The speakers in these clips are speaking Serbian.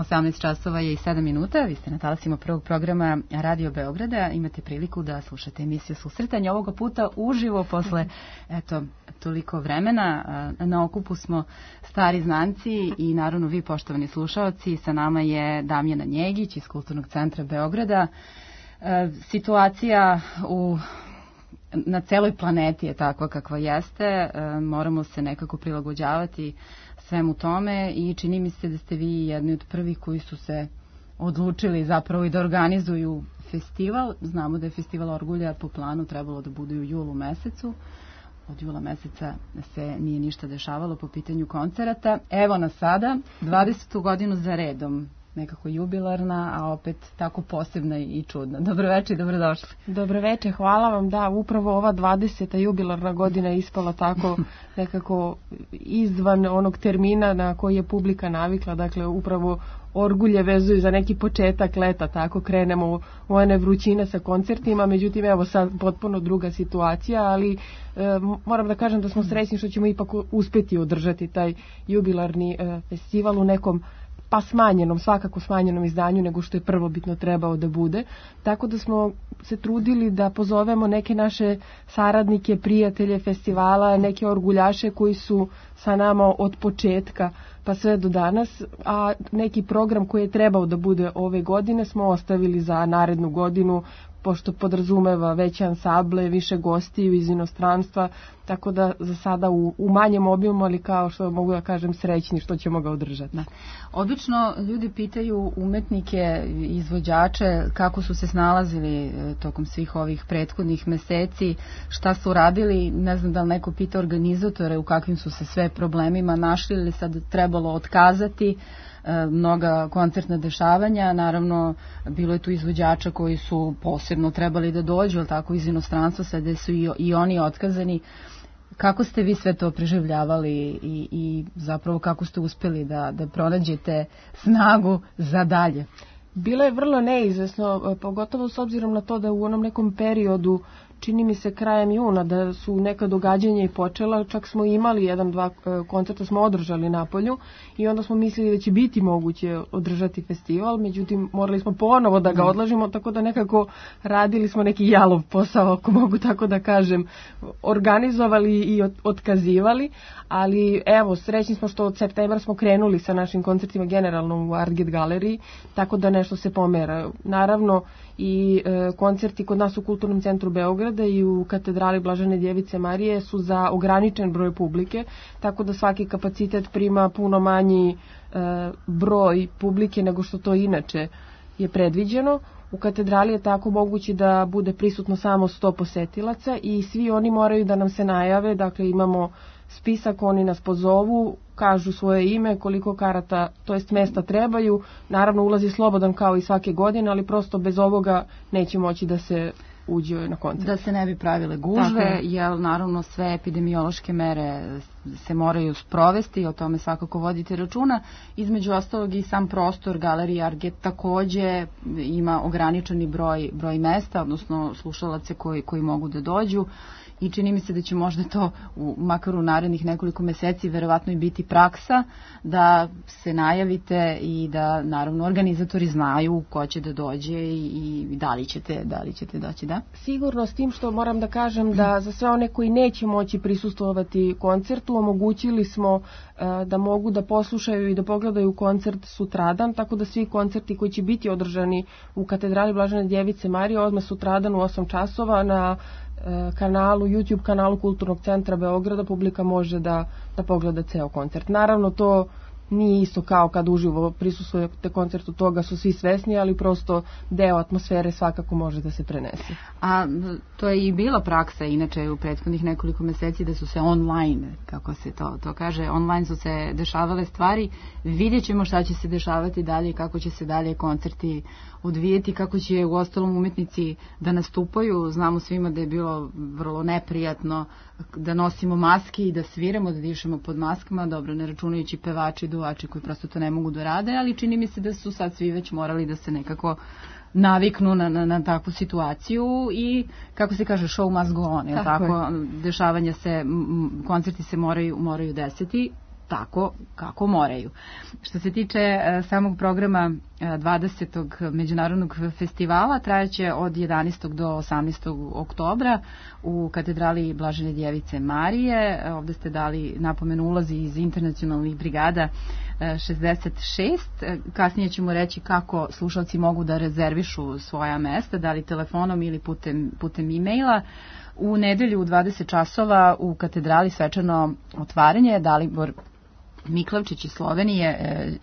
18 časova je i 7 minuta. Vi ste na talasima prvog programa Radio Beograda. Imate priliku da slušate emisiju Susretanje. Ovoga puta uživo posle toliko vremena. Na okupu smo stari znanci i naravno vi, poštovani slušaoci. Sa nama je Damjana Njegić iz Kulturnog centra Beograda. Situacija na celoj planeti je takva kakva jeste. Moramo se nekako prilagođavati svemu tome i čini mi se da ste vi jedni od prvih koji su se odlučili zapravo i da organizuju festival. Znamo da je festival Orgulja po planu trebalo da bude u julu mesecu. Od jula meseca se nije ništa dešavalo po pitanju koncerata. Evo nas sada, 20. godinu za redom. Nekako jubilarna, a opet tako posebna i čudna. Dobroveče i dobrodošli. Dobroveče, hvala vam. Da, upravo ova 20. jubilarna godina je ispala tako nekako izvan onog termina na koji je publika navikla. Dakle, upravo Orgulje vezuju za neki početak leta, tako krenemo u one vrućine sa koncertima, međutim evo sad potpuno druga situacija, ali moram da kažem da smo srećni što ćemo ipak uspeti održati taj jubilarni festival u nekom svakako smanjenom izdanju nego što je prvobitno trebao da bude. Tako da smo se trudili da pozovemo neke naše saradnike, prijatelje festivala, neke orguljaše koji su sa nama od početka pa sve do danas, a neki program koji je trebao da bude ove godine smo ostavili za narednu godinu, pošto podrazumeva veće ansable, više gostiju iz inostranstva, tako da za sada u manjem obimu, ali kao što mogu da kažem srećni što ćemo ga održati. Da. Obično ljudi pitaju umetnike, izvođače kako su se snalazili tokom svih ovih prethodnih meseci, šta su radili, ne znam da li neko pita organizatore u kakvim su se sve problemima našli ili sad trebalo otkazati mnoga koncertna dešavanja. Naravno, bilo je tu izvođača koji su posebno trebali da dođu, ali tako iz inostranstva, sada su i oni otkazani. Kako ste vi sve to preživljavali i zapravo kako ste uspeli da pronađete snagu za dalje? Bilo je vrlo neizvesno, pogotovo s obzirom na to da u onom nekom periodu, čini mi se krajem juna, da su neka događanja i počela, čak smo imali 1-2 koncerta smo održali na polju i onda smo mislili da će biti moguće održati festival, međutim morali smo ponovo da ga odlažimo, tako da nekako radili smo neki jalov posao, ako mogu tako da kažem, organizovali i otkazivali, ali evo, srećni smo što od septembra smo krenuli sa našim koncertima generalno u Artget galeriji, tako da nešto se pomera. Naravno, i koncerti kod nas u Kulturnom centru Beograda i u katedrali Blažene Djevice Marije su za ograničen broj publike, tako da svaki kapacitet prima puno manji broj publike nego što to inače je predviđeno. U katedrali je tako moguće da bude prisutno samo 100 posetilaca i svi oni moraju da nam se najave, dakle imamo spisak, oni nas pozovu, kažu svoje ime, koliko karata, to jest mesta trebaju. Naravno, ulaz je slobodan kao i svake godine, ali prosto bez ovoga neće moći da se uđe na koncert. Da se ne bi pravile gužve, jer naravno sve epidemiološke mere se moraju sprovesti i o tome svakako vodite računa. Između ostalog i sam prostor Galerije Artget takođe ima ograničeni broj mesta, odnosno slušalaca koji mogu da dođu. I čini mi se da će možda to, makar u narednih nekoliko meseci, verovatno i biti praksa, da se najavite i da, naravno, organizatori znaju ko će da dođe i da li ćete doći, da? Sigurno, s tim što moram da kažem da za sve one koji neće moći prisustvovati koncertu, omogućili smo da mogu da poslušaju i da pogledaju koncert sutradan, tako da svi koncerti koji će biti održani u katedrali Blažene Djevice Marije odmah sutradan u 8 časova na YouTube kanalu Kulturnog centra Beograda publika može da pogleda ceo koncert. Naravno, to nije isto kao kad uživo prisustvujete koncertu, toga su svi svesni, ali prosto deo atmosfere svakako može da se prenese. A to je i bila praksa inače u prethodnih nekoliko meseci da su se online, kako se to kaže, online su se dešavale stvari. Vidjet ćemo šta će se dešavati dalje, kako će se dalje koncerti odvijeti, kako će u ostalom umetnici da nastupaju. Znamo svima da je bilo vrlo neprijatno da nosimo maske i da sviramo, da dišemo pod maskama, dobro, ne računajući pevači, duvači koji prosto to ne mogu da rade, ali čini mi se da su sad svi već morali da se nekako naviknu na takvu situaciju i, kako se kaže, show must go on, tako? Dešavanja se, koncerti se moraju desiti. tako kako moraju. Što se tiče samog programa 20. međunarodnog festivala, trajaće od 11. do 18. oktobra u katedrali Blažene djevice Marije. Ovde ste dali napomenu ulazi iz internacionalnih brigada 66. Kasnije ćemo reći kako slušalci mogu da rezervišu svoja mesta, da li telefonom ili putem e-maila. U nedelju u 20 časova u katedrali svečano otvaranje. Dalibor Miklavčić iz Slovenije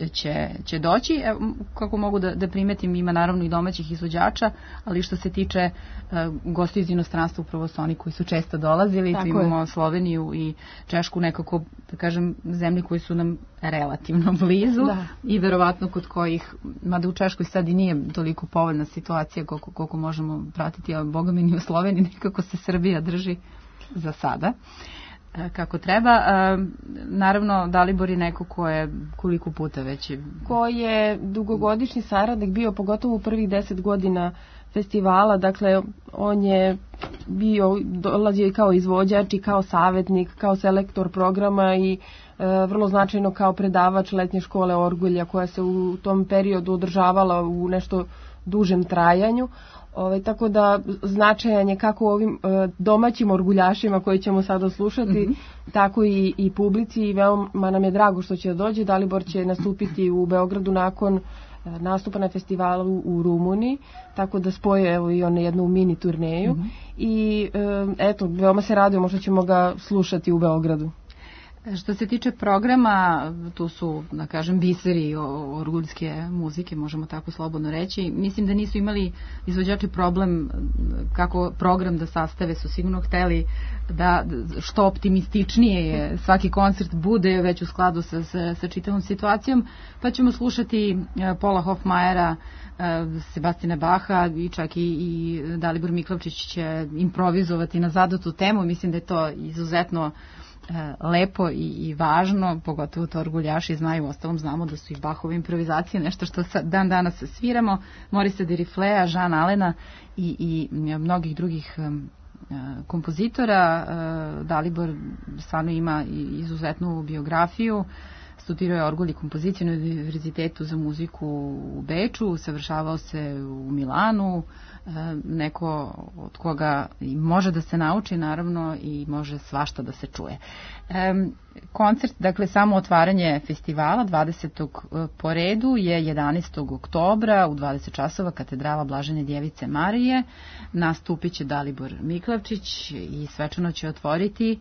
će doći. Kako mogu da primetim, ima naravno i domaćih izvođača, ali što se tiče gostiju iz inostranstva, upravo su oni koji su često dolazili. Tu imamo Sloveniju i Češku, nekako, da kažem, zemlje koji su nam relativno blizu i verovatno kod kojih, mada u Češkoj sad i nije toliko povoljna situacija koliko možemo pratiti, a boga mi ni u Sloveniji nekako se Srbija drži za sada kako treba. Naravno, Dalibor je neko ko je koliko puta već... Ko je dugogodišnji saradnik bio, pogotovo u prvih 10 godina festivala, dakle, on je dolazio i kao izvođač i kao savjetnik, kao selektor programa i vrlo značajno kao predavač letnje škole orgulja koja se u tom periodu održavala u nešto dužem trajanju. Tako da značajan je kako ovim domaćim orguljašima koji ćemo sada slušati, tako i publici, i veoma nam je drago što će dođe. Dalibor će nastupiti u Beogradu nakon nastupa na festivalu u Rumuniji, tako da spoje evo i on jednu mini turneju i eto, veoma se radujemo što ćemo ga slušati u Beogradu. Što se tiče programa, tu su, da kažem, biseri orguljske muzike, možemo tako slobodno reći. Mislim da nisu imali izvođači problem kako program da sastave, su sigurno hteli da što optimističnije je svaki koncert bude već u skladu sa čitavom situacijom, pa ćemo slušati Paula Hofmajera, Sebastina Baha i čak i Dalibor Miklavčić će improvizovati na zadatu temu. Mislim da je to izuzetno lepo i važno, pogotovo to orguljaši znaju, ostalom znamo da su i Bachove improvizacije nešto što dan danas sviramo, Morisa Deriflea, Jean Allena i mnogih drugih kompozitora. Dalibor stvarno ima izuzetnu biografiju, studirao je orgulj i kompoziciju na Univerzitetu za muziku u Beču, savršavao se u Milanu, neko od koga može da se nauči naravno i može svašta da se čuje. Koncert, dakle samo otvaranje festivala 20. po redu je 11. oktobra u 20 časova katedrala Blažene djevice Marije. Nastupit će Dalibor Miklavčić i svečano će otvoriti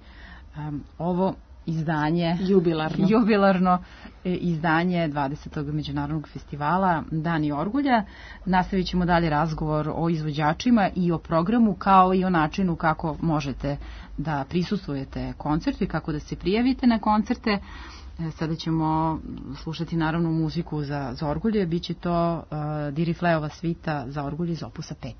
ovo izdanje, jubilarno izdanje 20. međunarodnog festivala Dani orgulja. Nastavit ćemo dalje razgovor o izvođačima i o programu, kao i o načinu kako možete da prisustvujete koncertu i kako da se prijavite na koncerte. Sada ćemo slušati naravno muziku za orgulje, bit će to Dirifleova svita za orgulje iz opusa 5.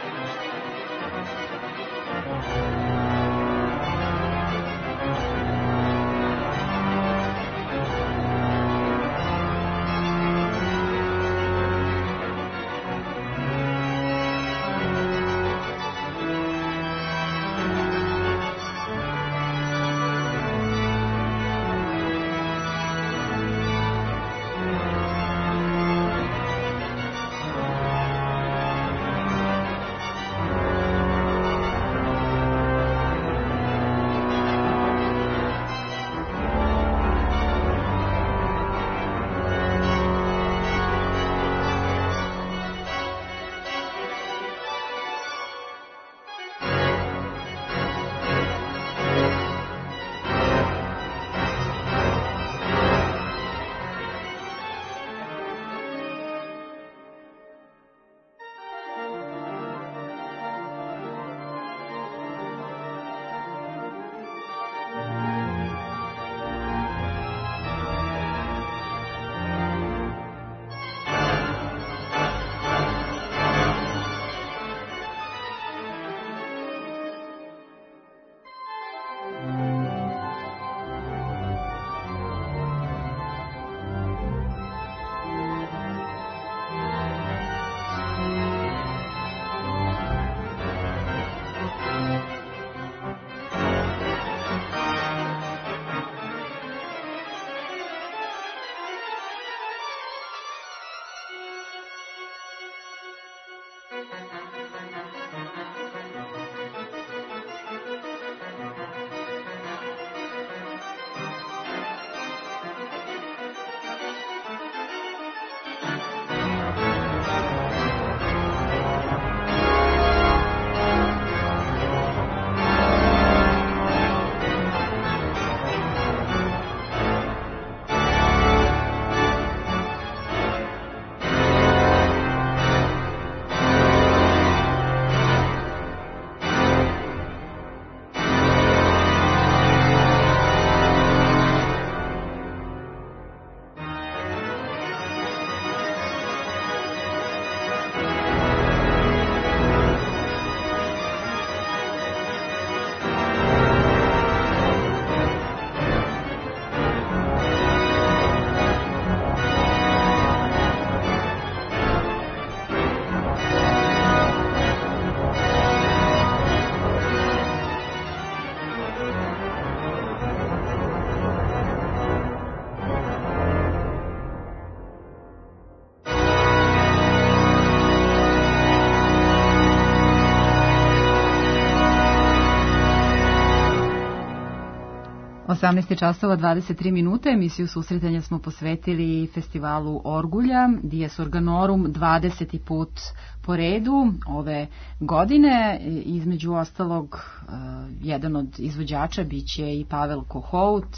18 časova 23 minuta. Emisiju susretanja smo posvetili festivalu Orgulja, Dies Organorum, 20. put po redu ove godine. Između ostalog, jedan od izvođača biće i Pavel Kohout,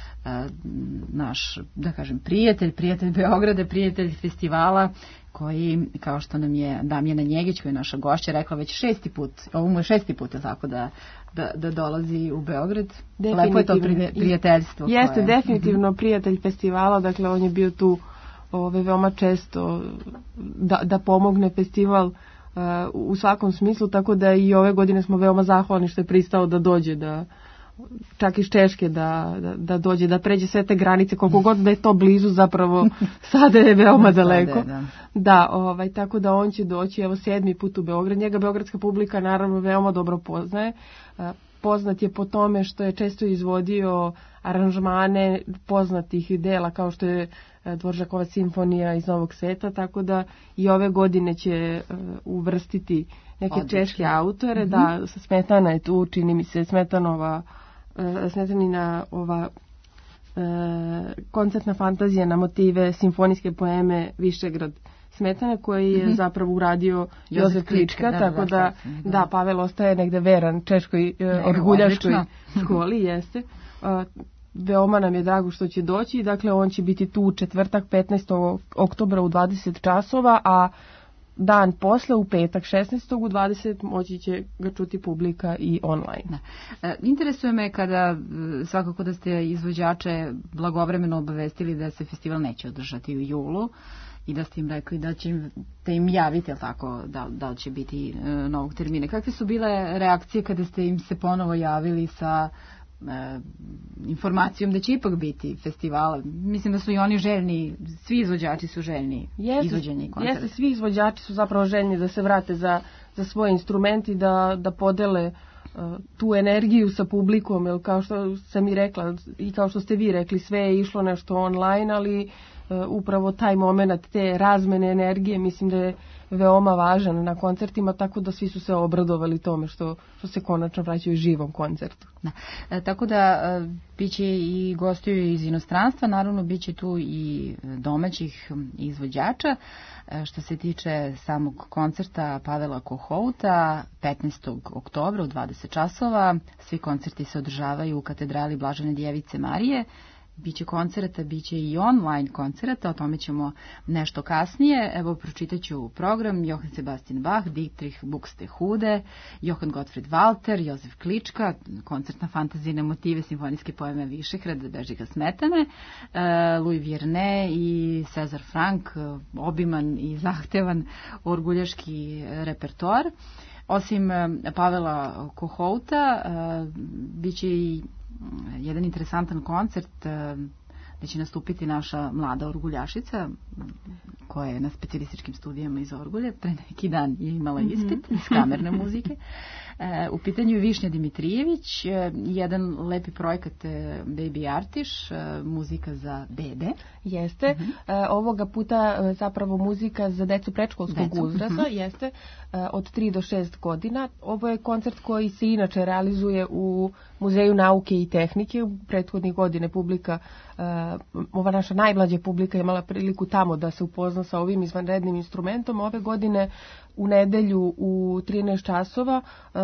naš, da kažem, prijatelj Beograda, prijatelj festivala, koji, kao što nam je Damjana Njegić, koja je naša gošća, rekla već 6. put, ovo mu je 6. put, tako da dolazi u Beograd. Lepo je to prijateljstvo. Jeste, definitivno prijatelj festivala, dakle on je bio tu veoma često da pomogne festival u svakom smislu, tako da i ove godine smo veoma zahvalni što je pristao da dođe, čak iz Češke da dođe, da pređe sve te granice, koliko god da je to blizu, zapravo sada je veoma daleko. Tako da on će doći, evo 7. put u Beograd. Njega beogradska publika naravno veoma dobro poznaje. Poznat je po tome što je često izvodio aranžmane poznatih dela kao što je Dvoržakova simfonija iz Novog sveta, tako da i ove godine će uvrstiti neke češke autore. Da, Smetana je tu, čini mi se, Smetanina ova koncertna fantazija na motive simfonijske poeme Višegrad Smetana, koji je zapravo uradio Jozef Klička, tako da Pavel ostaje negde veran češkoj orguljaškoj školi, jeste. Veoma nam je drago što će doći, dakle on će biti tu u četvrtak 15. oktobra u 20 časova, a dan posle u petak 16. u 20 moći će ga čuti publika i online. Interesuje me kada, svakako da ste izvođače blagovremeno obavestili da se festival neće održati u julu, i da ste im rekli da će im javiti, jel tako, da će biti novog termina. Kakve su bile reakcije kada ste im se ponovo javili sa informacijom da će ipak biti festivala? Mislim da su i oni željni, svi izvođači su željni izvođenja koncerta. Jeste, svi izvođači su zapravo željni da se vrate za svoj instrument i da podele tu energiju sa publikom, jer kao što sam i rekla i kao što ste vi rekli, sve je išlo nešto online, ali upravo taj moment te razmene energije mislim da je veoma važan na koncertima, tako da svi su se obradovali tome što se konačno vraćaju živom koncertu. Da. Tako da biće i gostiju iz inostranstva, naravno biće tu i domaćih izvođača. Što se tiče samog koncerta Pavela Kohouta, 15. oktobra u 20 časova, svi koncerti se održavaju u katedrali Blažene Djevice Marije. Biće koncerata, biće i online koncerata, o tome ćemo nešto kasnije. Evo, pročitaću program: Johann Sebastian Bach, Dietrich Buxtehude, Johann Gottfried Walter, Jozef Klička, koncertna fantazijne motive, simfonijske poeme Višehrad, Bežiga Smetane, Louis Vierne i Cezar Franck, obiman i zahtevan orguljaški repertoar. Osim Pavela Kohouta, bit će i jedan interesantan koncert gde će nastupiti naša mlada orguljašica koja je na specijalističkim studijama iz Orgulje. Pre neki dan je imala ispit iz kamerne muzike. U pitanju je Višnja Dimitrijević, jedan lepi projekat Baby Artiš, muzika za bebe. Jeste. Ovoga puta zapravo muzika za decu predškolskog uzrasta, jeste, od 3 do 6 godina. Ovo je koncert koji se inače realizuje u Muzeju nauke i tehnike. U prethodnih godine publika, ova naša najmlađa publika je imala priliku tamo da se upozna sa ovim izvanrednim instrumentom. Ove godine u nedelju u 13 časova,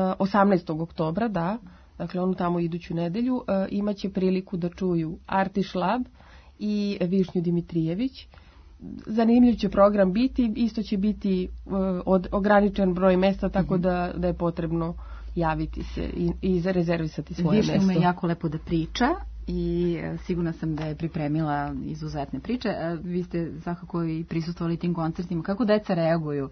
18. oktobra, da, dakle onu tamo iduću nedelju, imaće priliku da čuju Artiš Lab i Višnju Dimitrijević. Zanimljiv će program biti, isto će biti ograničen broj mesta, tako da je potrebno javiti se i zarezervisati svoje mesto. Višnja me jako lepo da priča i sigurna sam da je pripremila izuzetne priče. Vi ste svakako i prisustvovali tim koncertima. Kako deca reaguju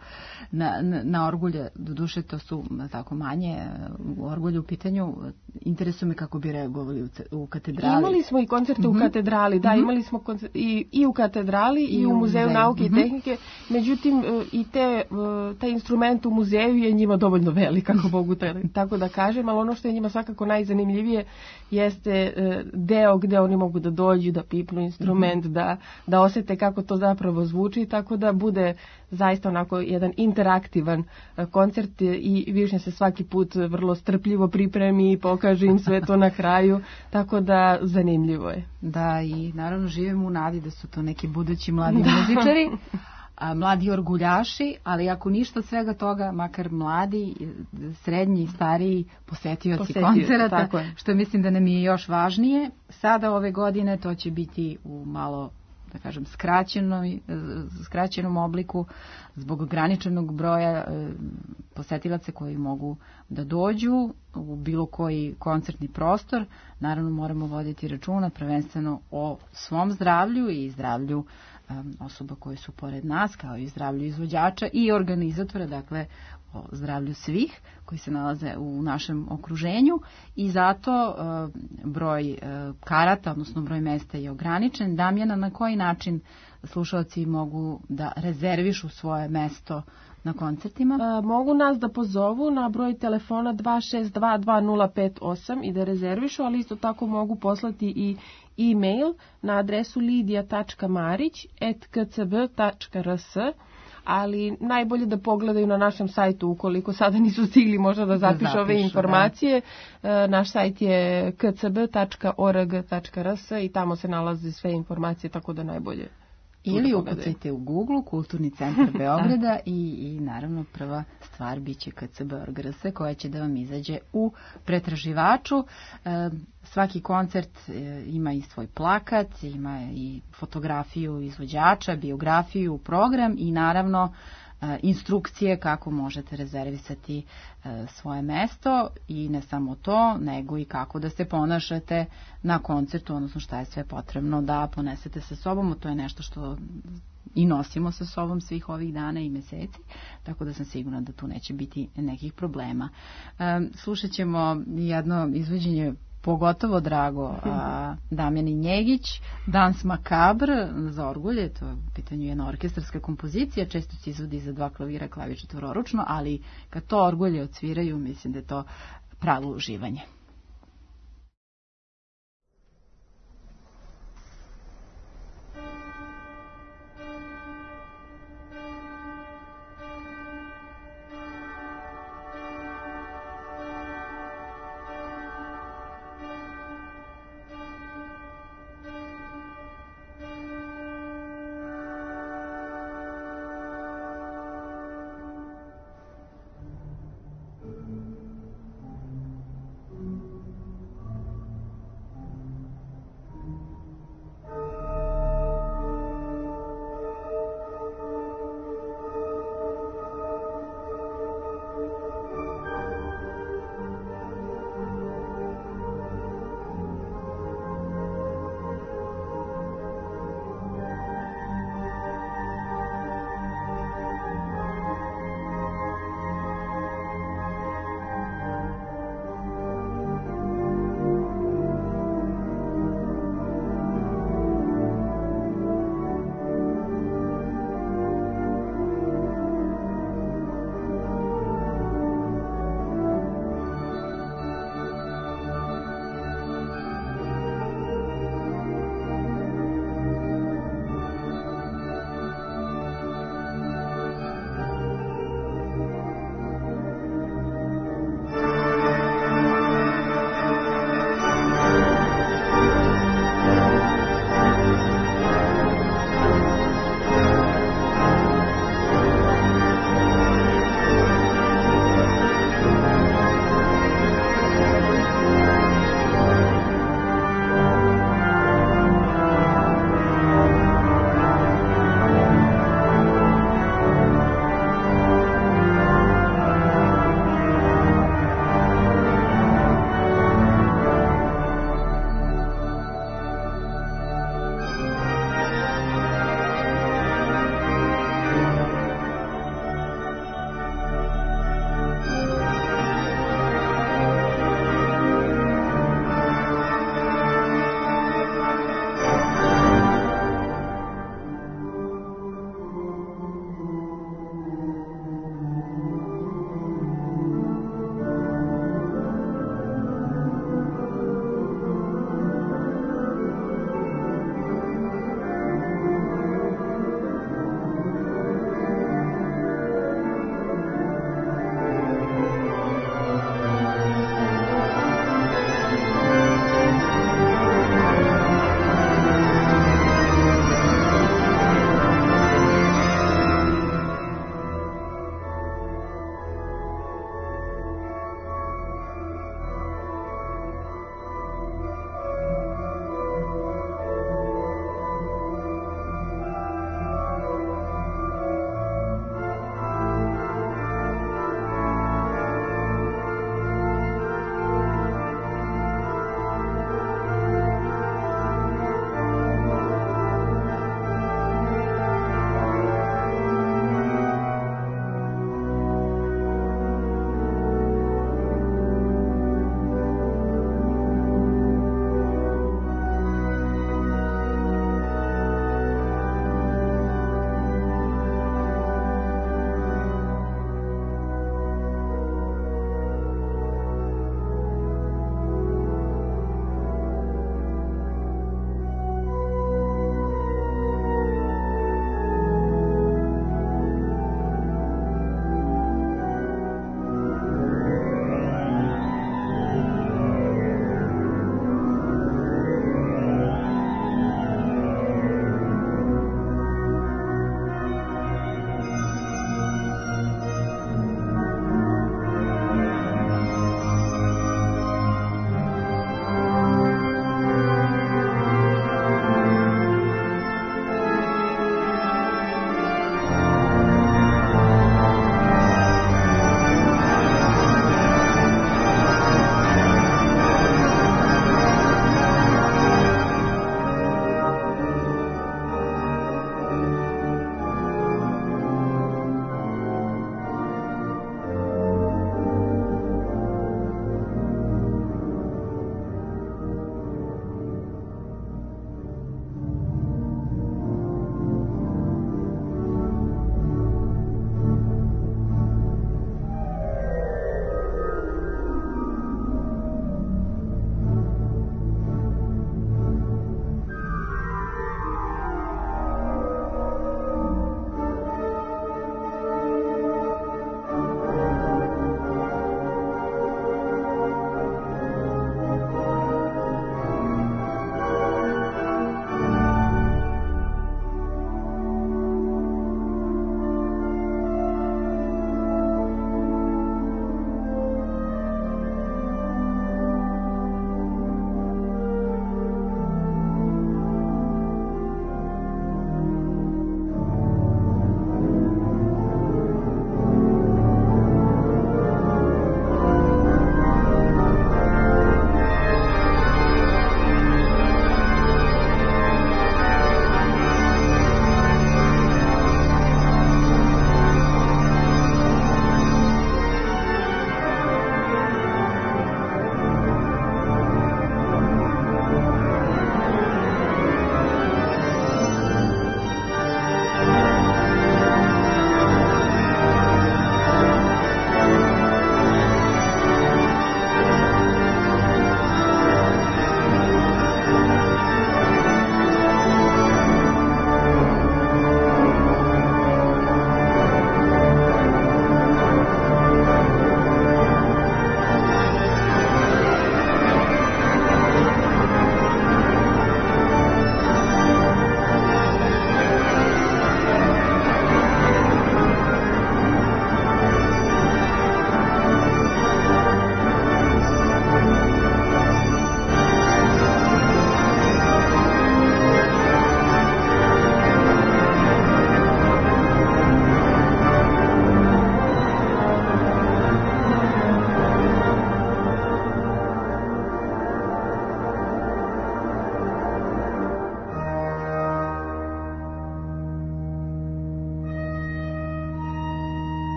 na orgulje? Doduše, to su tako manje orgulje u pitanju. Interesuje me kako bi reagovali u katedrali. Imali smo i koncerte u katedrali, da, imali smo i u katedrali i u Muzeju nauke i tehnike. Međutim, i taj instrument u muzeju je njima dovoljno velik, ako mogu tako da kažem, ali ono što je njima svakako najzanimljivije jeste deo gde oni mogu da dođu, da pipnu instrument, da osete kako to zapravo zvuči, tako da bude zaista onako jedan interaktivan koncert i Višnja se svaki put vrlo strpljivo pripremi i pokaže im sve to na kraju, tako da zanimljivo je. Da, i naravno živimo u nadi da su to neki budući mladi muzičari, mladi orguljaši, ali ako ništa od svega toga, makar mladi, srednji i stariji posetioci koncerata, što mislim da nam je još važnije. Sada ove godine to će biti u malo, da kažem, skraćenom obliku zbog ograničenog broja posetilaca koji mogu da dođu u bilo koji koncertni prostor. Naravno moramo voditi računa prvenstveno o svom zdravlju i zdravlju osoba koje su pored nas, kao i zdravlju izvođača i organizatora, dakle o zdravlju svih koji se nalaze u našem okruženju, i zato broj karata, odnosno broj mesta je ograničen. Damjana, na koji način slušalci mogu da rezervišu svoje mesto na koncertima? Mogu nas da pozovu na broj telefona 2622058 i da rezervišu, ali isto tako mogu poslati i e-mail na adresu lidia.marić@kcb.rs, ali najbolje da pogledaju na našem sajtu ukoliko sada nisu stigli možda da zapišu ove informacije. Da. Naš sajt je kcb.org.rs i tamo se nalaze sve informacije, tako da najbolje. Ili ukucajte u Google Kulturni centar Beograda i naravno prva stvar biće KCB.org.rs koja će da vam izađe u pretraživaču. Svaki koncert ima i svoj plakat, ima i fotografiju izvođača, biografiju, program i naravno instrukcije kako možete rezervisati svoje mesto, i ne samo to, nego i kako da se ponašate na koncertu, odnosno šta je sve potrebno da ponesete sa sobom. To je nešto što i nosimo sa sobom svih ovih dana i meseci, tako da sam sigurna da tu neće biti nekih problema. Slušat ćemo jedno izvođenje pogotovo drago Damjani Njegić, Dans Macabre za orgulje, to je u pitanju jedna orkestarska kompozicija, često se izvodi za 2 klavira, klaviš četvororučno, ali kad to orgulje odsviraju, mislim da je to pravo uživanje.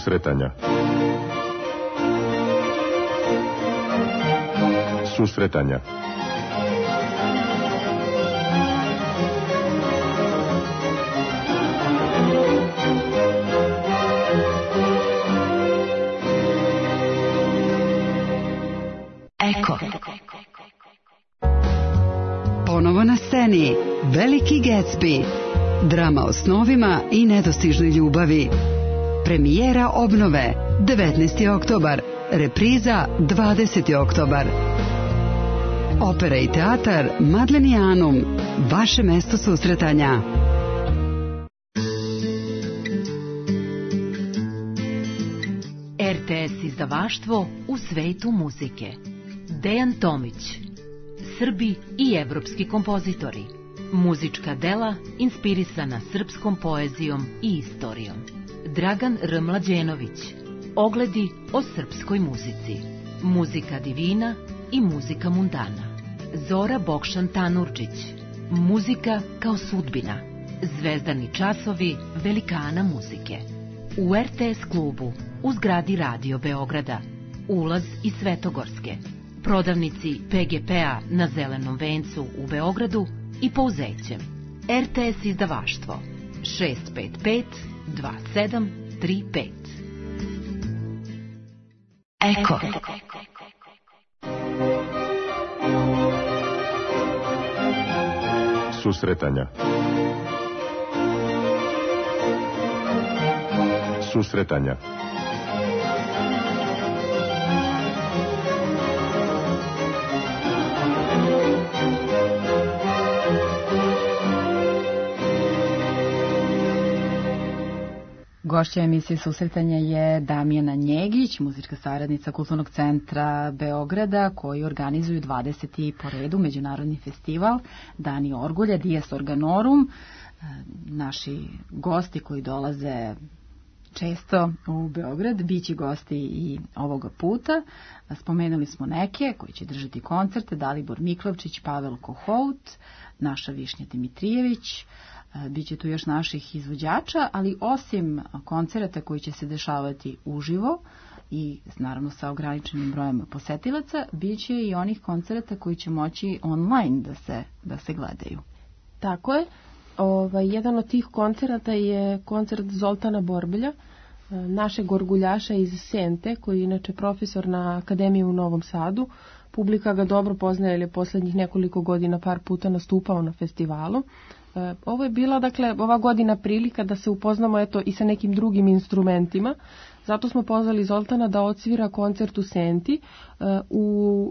Susretanja. Susretanja. Eko. Ponovo na sceni Veliki Gatsby. Drama o snovima i nedostižnoj ljubavi. Premijera obnove 19. oktobar. Repriza 20. oktobar. Opera i teatar Madlenianum. Vaše mesto susretanja. RTS izdavaštvo u svetu muzike. Dejan Tomić. Srbi i evropski kompozitori. Muzička dela inspirisana srpskom poezijom i istorijom. Dragan R. Mlađenović. Ogledi o srpskoj muzici. Muzika divina i muzika mundana. Zora Bokšan Tanurčić. Muzika kao sudbina. Zvezdani časovi velikana muzike. U RTS klubu u zgradi Radio Beograda. Ulaz iz Svetogorske. Prodavnici PGP-a na Zelenom vencu u Beogradu i Pouzećem. RTS izdavaštvo 655 2735. Eko. Susretanja. Susretanja. Gošća emisije Susretanja je Damjana Njegić, muzička saradnica Kulturnog centra Beograda, koji organizuju 20. po redu međunarodni festival Dani Orgulja, Dies Organorum. Naši gosti koji dolaze često u Beograd biće gosti i ovoga puta. Spomenuli smo neke koji će držati koncerte: Dalibor Miklavčić, Pavel Kohout, naša Višnja Dimitrijević. Biće tu još naših izvođača, ali osim koncerata koji će se dešavati uživo i naravno sa ograničenim brojem posetilaca, biće i onih koncerata koji će moći online da se gledaju. Tako je. Jedan od tih koncerata je koncert Zoltana Borbelja, našeg orguljaša iz Sente, koji je inače profesor na Akademiji u Novom Sadu. Publika ga dobro poznaje jer je poslednjih nekoliko godina par puta nastupao na festivalu. Ovo je bila, dakle, ova godina prilika da se upoznamo i sa nekim drugim instrumentima. Zato smo pozvali Zoltana da odsvira koncert u Senti u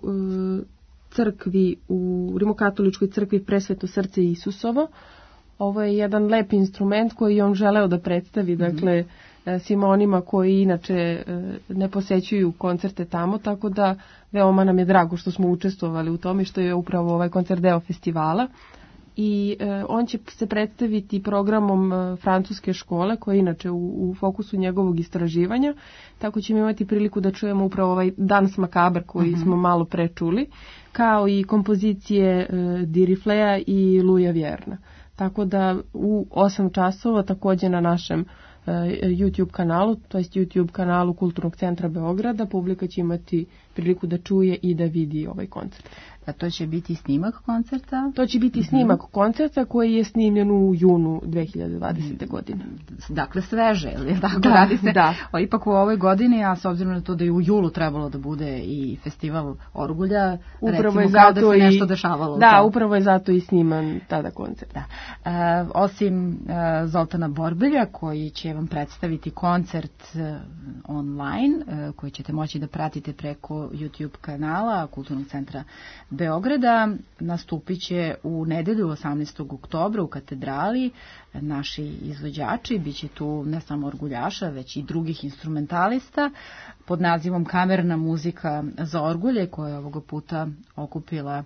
crkvi, u Rimokatoličkoj crkvi Presveto srce Isusovo. Ovo je jedan lep instrument koji on želeo da predstavi, dakle, svima onima koji inače ne posećuju koncerte tamo, tako da veoma nam je drago što smo učestvovali u tome, što je upravo ovaj koncert deo festivala. I on će se predstaviti programom francuske škole, koja je inače u fokusu njegovog istraživanja, tako ćemo imati priliku da čujemo upravo ovaj Dans Makaber koji smo malo pre čuli, kao i kompozicije Diriflea i Luja Vjerna. Tako da u 8 časova također na našem YouTube kanalu, to jest YouTube kanalu Kulturnog centra Beograda, publika će imati priliku da čuje i da vidi ovaj koncert. A to će biti snimak koncerta? To će biti snimak koncerta koji je snimljen u junu 2020. godine. Dakle, sveže, ili tako? Da, radi se da. Ipak u ovoj godini, a s obzirom na to da je u julu trebalo da bude i festival Orgulja, upravo recimo kao da se nešto dešavalo. Da, upravo je zato i sniman tada koncert. Da. Osim Zoltana Borbelja, koji će vam predstaviti koncert online, koji ćete moći da pratite preko YouTube kanala Kulturnog centra Beograda, nastupit će u nedelju 18. oktobra u katedrali naši izvođači. Biće tu ne samo orguljaša, već i drugih instrumentalista pod nazivom Kamerna muzika za orgulje, koja je ovoga puta okupila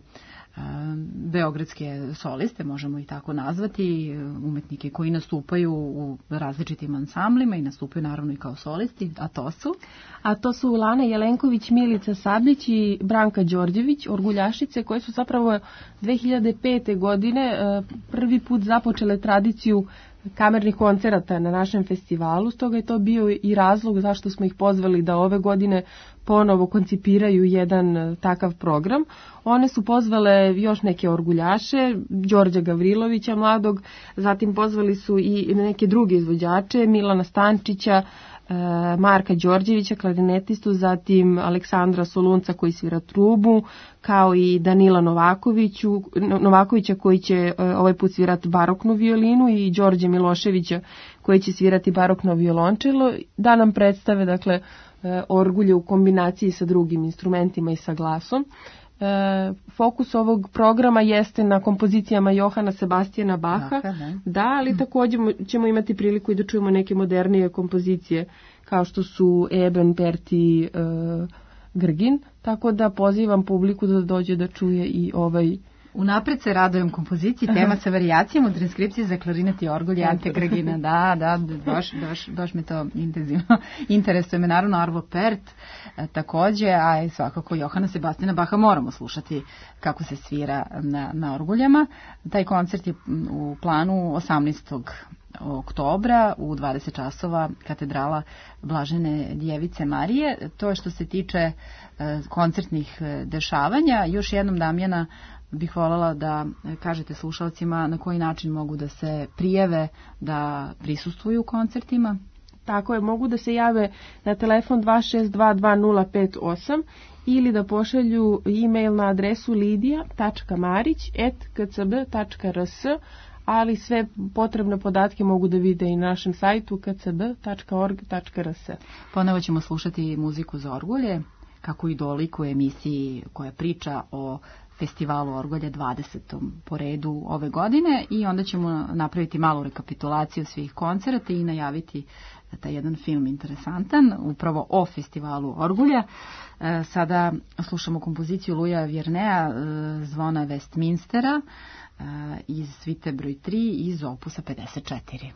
beogradske soliste, možemo i tako nazvati, umetnike koji nastupaju u različitim ansamblima i nastupaju naravno i kao solisti, a to su Lana Jelenković, Milica Sablić i Branka Đorđević, orguljašice koje su zapravo 2005. godine prvi put započele tradiciju kamernih koncerata na našem festivalu, stoga je to bio i razlog zašto smo ih pozvali da ove godine ponovo koncipiraju jedan takav program. One su pozvale još neke orguljaše, Đorđa Gavrilovića mladog, zatim pozvali su i neke druge izvođače, Milana Stančića, Marka Đorđevića, klarinetistu, zatim Aleksandra Solunca koji svira trubu, kao i Danila Novakovića koji će ovaj put svirati baroknu violinu i Đorđe Miloševića koji će svirati barokno violončelo, da nam predstave dakle orgulje u kombinaciji sa drugim instrumentima i sa glasom. Fokus ovog programa jeste na kompozicijama Johana Sebastijana Baha, ali također ćemo imati priliku i da čujemo neke modernije kompozicije kao što su Eben, Perti, Grgin, tako da pozivam publiku da dođe da čuje i ovaj. Unapred se radujem kompoziciji, tema sa varijacijama u transkripciji za klarinet i orgulje Ante Grgina. Da, baš me to intenzivno interesuje. Me naravno Arvo Pärt takođe, a i svakako Johana Sebastijana Baha moramo slušati kako se svira na orguljama. Taj koncert je u planu 18. oktobra u 20 časova katedrala Blažene Djevice Marije. To je što se tiče koncertnih dešavanja. Još jednom, Damjana, bih voljela da kažete slušalcima na koji način mogu da se prijave da prisustvuju koncertima. Tako je, mogu da se jave na telefon 2622058 ili da pošalju e-mail na adresu lidia.marić@kcb.rs, ali sve potrebne podatke mogu da vide i na našem sajtu kcb.org.rs. Ponovo ćemo slušati muziku za orgulje, kako i doliku emisiji koja priča o festivalu orgulja 20. po redu ove godine, i onda ćemo napraviti malu rekapitulaciju svih koncerata i najaviti taj jedan film interesantan upravo o festivalu orgulja. Sada slušamo kompoziciju Louisa Viernea, Zvona Westminstera iz svite broj 3 iz opusa 54.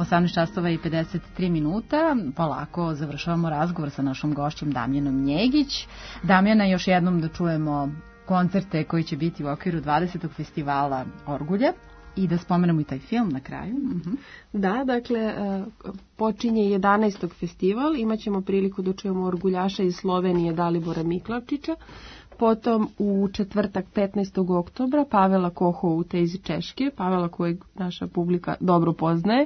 18 časova i 53 minuta. Polako završavamo razgovor sa našom gošćom Damjanom Njegić. Damjana, još jednom da čujemo koncerte koji će biti u okviru 20. festivala Orgulje i da spomenemo i taj film na kraju. Da, dakle, počinje 11. festival, imaćemo priliku da čujemo orguljaša iz Slovenije Dalibora Miklavčića, potom u četvrtak 15. oktobra Pavela Kohovuta iz Češke, Pavela kojeg naša publika dobro poznaje.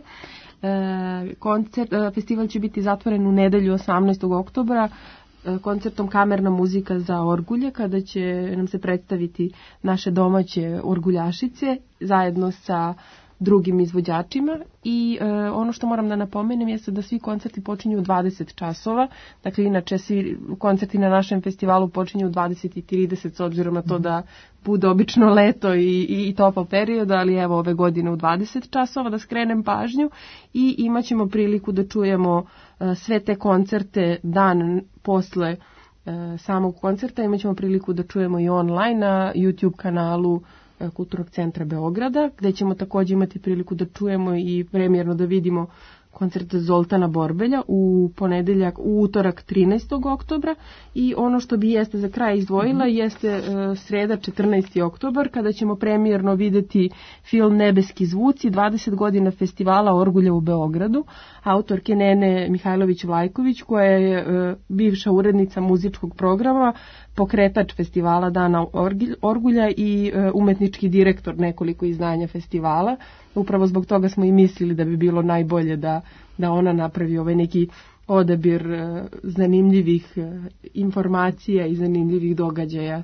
Festival će biti zatvoren u nedelju 18. oktobra koncertom Kamerna muzika za Orgulje, kada će nam se predstaviti naše domaće orguljašice zajedno sa drugim izvođačima i ono što moram da napomenem jeste da svi koncerti počinju u 20 časova, dakle inače svi koncerti na našem festivalu počinju u 20:30 s obzirom na to da bude obično leto i topao period, ali evo ove godine u 20 časova da skrenem pažnju i imaćemo priliku da čujemo sve te koncerte dan posle samog koncerta, imaćemo priliku da čujemo i online na YouTube kanalu Kulturnog centra Beograda, gde ćemo također imati priliku da čujemo i premijerno da vidimo koncert Zoltana Borbelja u utorak 13. oktobra i ono što bi jeste za kraj izdvojila jeste sreda 14. oktobar kada ćemo premijerno videti film Nebeski zvuci, 20 godina festivala Orgulja u Beogradu, autorke Nene Mihajlović-Vlajković koja je bivša urednica muzičkog programa, pokretač festivala Dana Orgulja i umetnički direktor nekoliko izdanja festivala. Upravo zbog toga smo i mislili da bi bilo najbolje da ona napravi ovaj neki odabir zanimljivih informacija i zanimljivih događaja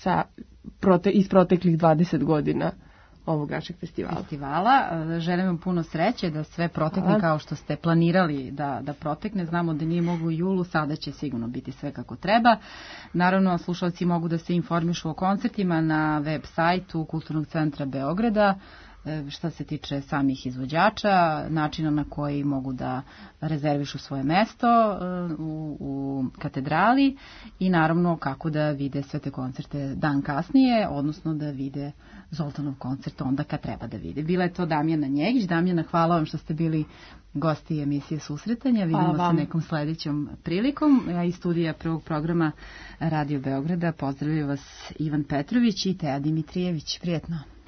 iz proteklih 20 godina ovog našeg festivala. Želim vam puno sreće da sve protekne kao što ste planirali da protekne. Znamo da nije mogu u julu, sada će sigurno biti sve kako treba. Naravno, slušalci mogu da se informišu o koncertima na web sajtu Kulturnog centra Beograda, šta se tiče samih izvođača, načina na koji mogu da rezervišu svoje mesto u katedrali i naravno kako da vide sve te koncerte dan kasnije, odnosno da vide Zoltanov koncert onda kad treba da vide. Bila je to Damjana Njegić. Damjana, hvala vam što ste bili gosti emisije Susretanja. Vidimo se nekom sledećom prilikom. Ja iz studija prvog programa Radio Beograda pozdravljam vas Ivan Petrović i Teja Dimitrijević. Prijetno.